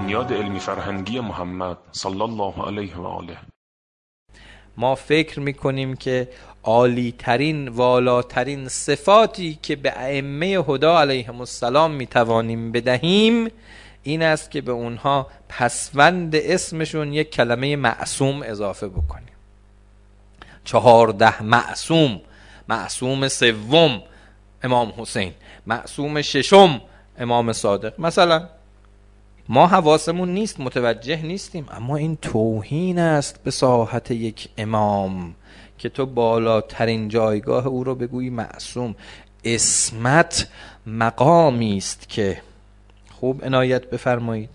بنیاد علمی فرهنگی محمد صلی الله علیه و آله. ما فکر میکنیم که عالی ترین والاترین صفاتی که به ائمه هدی علیهم السلام میتوانیم بدهیم این است که به اونها پسوند اسمشون یک کلمه معصوم اضافه بکنیم. 14 معصوم، معصوم سوم امام حسین، معصوم ششم امام صادق. مثلا ما حواسمون نیست، متوجه نیستیم، اما این توهین است به ساحت یک امام که تو بالاترین جایگاه او رو بگویی معصوم. اسمت مقامی است که خوب عنایت بفرمایید،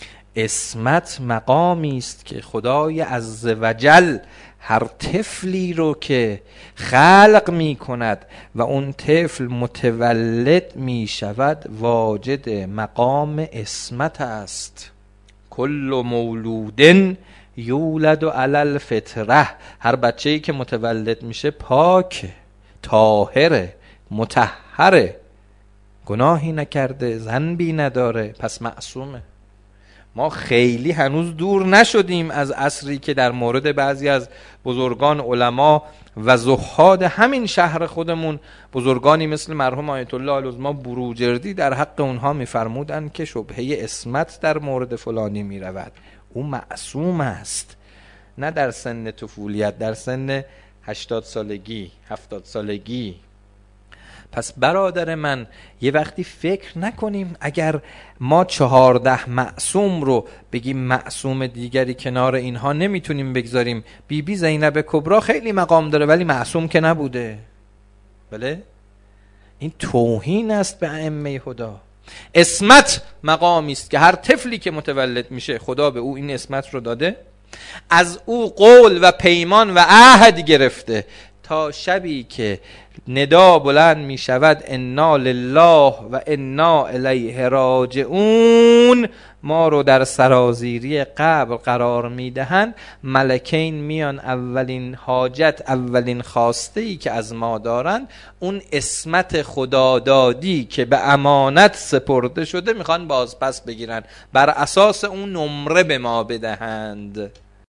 اسمت مقامی است که خدای عزوجل هر طفلی رو که خلق می کند و اون طفل متولد می شود واجد مقام اسمت است. کل مولود یولد علی الفطره، هر بچه‌ای که متولد میشه پاک، طاهره، مطهره، گناهی نکرده، ذنبی نداره، پس معصومه. ما خیلی هنوز دور نشدیم از عصری که در مورد بعضی از بزرگان علما و زهاد همین شهر خودمون، بزرگانی مثل مرحوم آیت الله العظمی بروجردی در حق اونها میفرمودند که شبهه اسمت در مورد فلانی میرود، او معصوم است، نه در سن طفولیت، در سن 80 سالگی 70 سالگی. پس برادر من یه وقتی فکر نکنیم اگر ما 14 معصوم رو بگیم معصوم دیگری کنار اینها نمیتونیم بگذاریم. بی زینب کبرا خیلی مقام داره ولی معصوم که نبوده. بله؟ این توهین است به ائمه هدی. اسمت مقامی است که هر طفلی که متولد میشه خدا به او این اسمت رو داده، از او قول و پیمان و عهد گرفته تا شبی که ندا بلند می شود انا لله و انا الیه راجعون، ما رو در سرازیری قبر قرار می دهند، ملکین میان اولین حاجت، اولین خواسته‌ای که از ما دارند اون اسمت خدادادی که به امانت سپرده شده میخوان باز پس بگیرن، بر اساس اون نمره به ما بدهند.